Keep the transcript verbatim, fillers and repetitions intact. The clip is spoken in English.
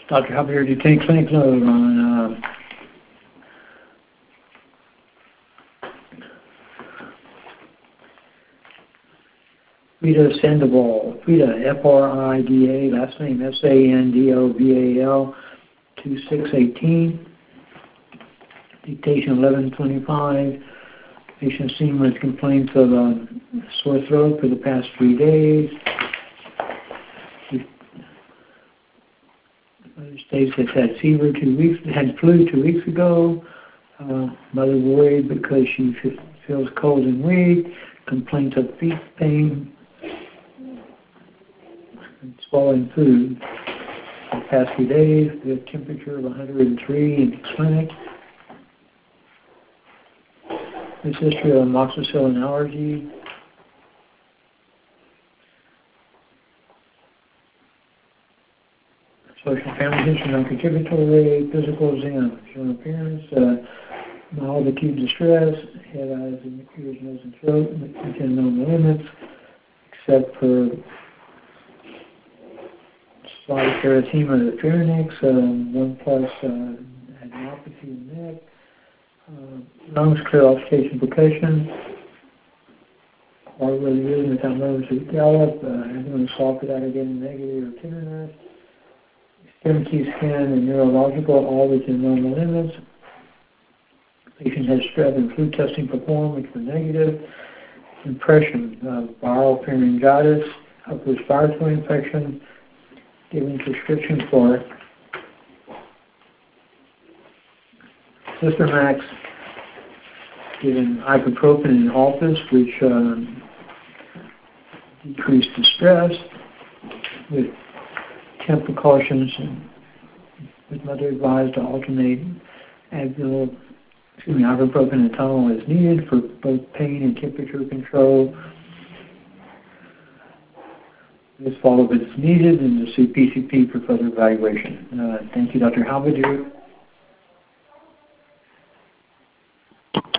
Doctor Hubbard, do you take clinic note on uh, Frida Sandoval, Frida, F R I D A, last name S A N D O V A L, two six one eight, dictation eleven twenty-five. Patient seen with complaints of uh, sore throat for the past three days. Mother states has had fever two weeks, had flu two weeks ago. Uh, mother worried because she feels cold and weak. Complaints of feet pain and swallowing food. For the past few days, the temperature of one hundred three in the clinic. This history of amoxicillin allergy. Social family history, non-contributory, physical exam, showing appearance, uh, mild acute distress, head, eyes, and ears, nose, and throat, within normal limits, except for slight erythema of the pharynx, um, one plus uh, adenopathy in the neck, uh, lungs clear auscultation percussion, heart really rhythm without nerves to gallop, uh, everyone soft without getting negative or tenderness, extremity scan and neurological, all within normal limits. Patient has strep and flu testing performed, which were negative. Impression of viral pharyngitis, upper respiratory infection, giving prescription for Systemax, given ibuprofen in office, which um, decreased distress with temp precautions, and with mother advised to alternate Advil, excuse me, ibuprofen and Tylenol as needed for both pain and temperature control. This followed as needed and to see P C P for further evaluation. Uh, thank you, Doctor Halbert.